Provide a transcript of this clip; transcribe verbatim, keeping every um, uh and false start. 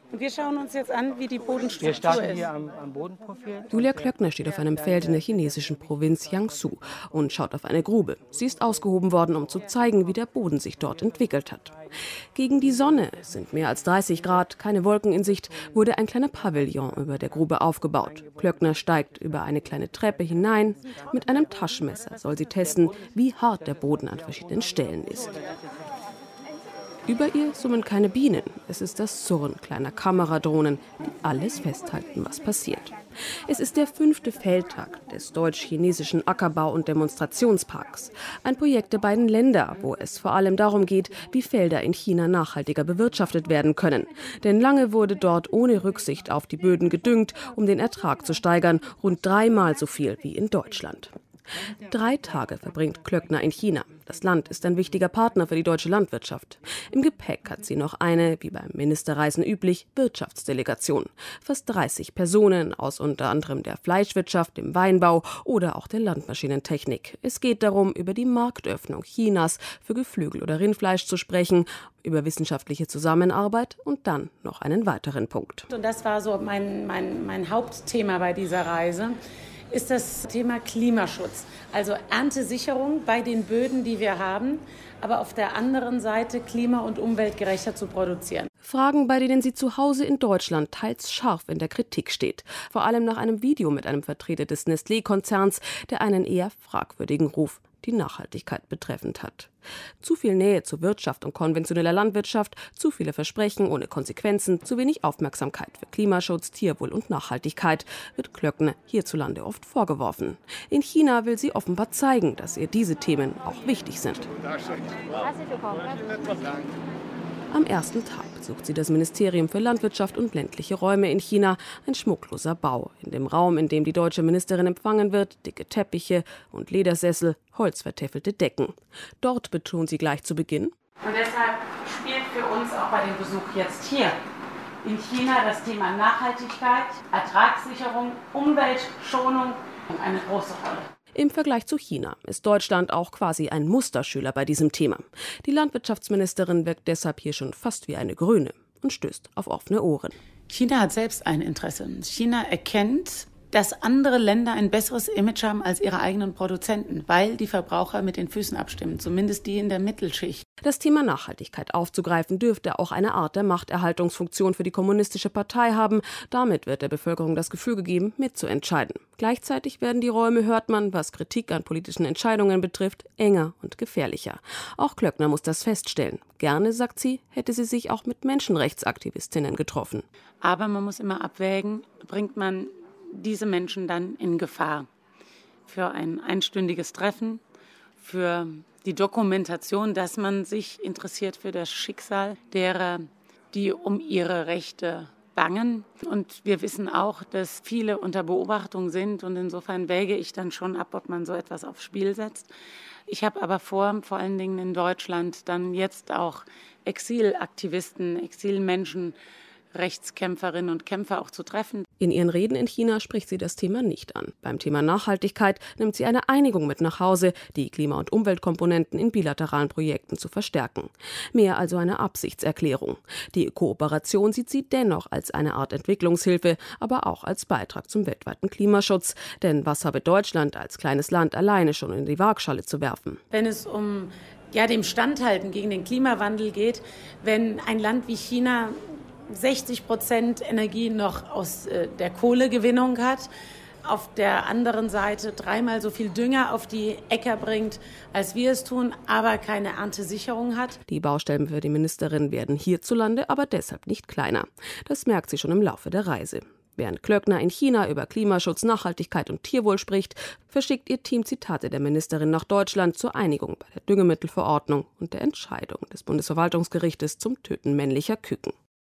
Und wir schauen uns jetzt an, wie die Bodenstruktur Wir starten ist. hier am, am Bodenprofil. Julia Klöckner steht auf einem Feld in der chinesischen Provinz Jiangsu und schaut auf eine Grube. Sie ist ausgehoben worden, um zu zeigen, wie der Boden sich dort entwickelt hat. Gegen die Sonne, es sind mehr als dreißig Grad, keine Wolken in Sicht, wurde ein kleiner Pavillon über der Grube aufgebaut. Klöckner steigt über eine kleine Treppe hinein. Mit einem Taschenmesser soll sie testen, wie hart der Boden an verschiedenen Stellen ist. Über ihr summen keine Bienen. Es ist das Surren kleiner Kameradrohnen, die alles festhalten, was passiert. Es ist der fünfte Feldtag des deutsch-chinesischen Ackerbau- und Demonstrationsparks. Ein Projekt der beiden Länder, wo es vor allem darum geht, wie Felder in China nachhaltiger bewirtschaftet werden können. Denn lange wurde dort ohne Rücksicht auf die Böden gedüngt, um den Ertrag zu steigern, rund dreimal so viel wie in Deutschland. Drei Tage verbringt Klöckner in China. Das Land ist ein wichtiger Partner für die deutsche Landwirtschaft. Im Gepäck hat sie noch eine, wie beim Ministerreisen üblich, Wirtschaftsdelegation. Fast dreißig Personen aus unter anderem der Fleischwirtschaft, dem Weinbau oder auch der Landmaschinentechnik. Es geht darum, über die Marktöffnung Chinas für Geflügel oder Rindfleisch zu sprechen, über wissenschaftliche Zusammenarbeit und dann noch einen weiteren Punkt. Und das war so mein, mein, mein Hauptthema bei dieser Reise. Ist das Thema Klimaschutz, also Erntesicherung bei den Böden, die wir haben, aber auf der anderen Seite klima- und umweltgerechter zu produzieren. Fragen, bei denen sie zu Hause in Deutschland teils scharf in der Kritik steht. Vor allem nach einem Video mit einem Vertreter des Nestlé-Konzerns, der einen eher fragwürdigen Ruf die Nachhaltigkeit betreffend hat. Zu viel Nähe zur Wirtschaft und konventioneller Landwirtschaft, zu viele Versprechen ohne Konsequenzen, zu wenig Aufmerksamkeit für Klimaschutz, Tierwohl und Nachhaltigkeit wird Klöckner hierzulande oft vorgeworfen. In China will sie offenbar zeigen, dass ihr diese Themen auch wichtig sind. Am ersten Tag besucht sie das Ministerium für Landwirtschaft und ländliche Räume in China, ein schmuckloser Bau. In dem Raum, in dem die deutsche Ministerin empfangen wird, dicke Teppiche und Ledersessel, holzvertäfelte Decken. Dort betont sie gleich zu Beginn: Und deshalb spielt für uns auch bei dem Besuch jetzt hier in China das Thema Nachhaltigkeit, Ertragssicherung, Umweltschonung eine große Rolle. Im Vergleich zu China ist Deutschland auch quasi ein Musterschüler bei diesem Thema. Die Landwirtschaftsministerin wirkt deshalb hier schon fast wie eine Grüne und stößt auf offene Ohren. China hat selbst ein Interesse. China erkennt, dass andere Länder ein besseres Image haben als ihre eigenen Produzenten, weil die Verbraucher mit den Füßen abstimmen, zumindest die in der Mittelschicht. Das Thema Nachhaltigkeit aufzugreifen, dürfte auch eine Art der Machterhaltungsfunktion für die kommunistische Partei haben. Damit wird der Bevölkerung das Gefühl gegeben, mitzuentscheiden. Gleichzeitig werden die Räume, hört man, was Kritik an politischen Entscheidungen betrifft, enger und gefährlicher. Auch Klöckner muss das feststellen. Gerne, sagt sie, hätte sie sich auch mit Menschenrechtsaktivistinnen getroffen. Aber man muss immer abwägen, bringt man diese Menschen dann in Gefahr für ein einstündiges Treffen, für die Dokumentation, dass man sich interessiert für das Schicksal derer, die um ihre Rechte bangen. Und wir wissen auch, dass viele unter Beobachtung sind und insofern wäge ich dann schon ab, ob man so etwas aufs Spiel setzt. Ich habe aber vor, vor allen Dingen in Deutschland, dann jetzt auch Exilaktivisten, Exilmenschen, Rechtskämpferinnen und Kämpfer auch zu treffen. In ihren Reden in China spricht sie das Thema nicht an. Beim Thema Nachhaltigkeit nimmt sie eine Einigung mit nach Hause, die Klima- und Umweltkomponenten in bilateralen Projekten zu verstärken. Mehr also eine Absichtserklärung. Die Kooperation sieht sie dennoch als eine Art Entwicklungshilfe, aber auch als Beitrag zum weltweiten Klimaschutz. Denn was habe Deutschland als kleines Land alleine schon in die Waagschale zu werfen? Wenn es um ja, dem Standhalten gegen den Klimawandel geht, wenn ein Land wie China sechzig Prozent Energie noch aus äh, der Kohlegewinnung hat, auf der anderen Seite dreimal so viel Dünger auf die Äcker bringt, als wir es tun, aber keine Erntesicherung hat. Die Baustellen für die Ministerin werden hierzulande aber deshalb nicht kleiner. Das merkt sie schon im Laufe der Reise. Während Klöckner in China über Klimaschutz, Nachhaltigkeit und Tierwohl spricht, verschickt ihr Team Zitate der Ministerin nach Deutschland zur Einigung bei der Düngemittelverordnung und der Entscheidung des Bundesverwaltungsgerichtes zum Töten männlicher Küken.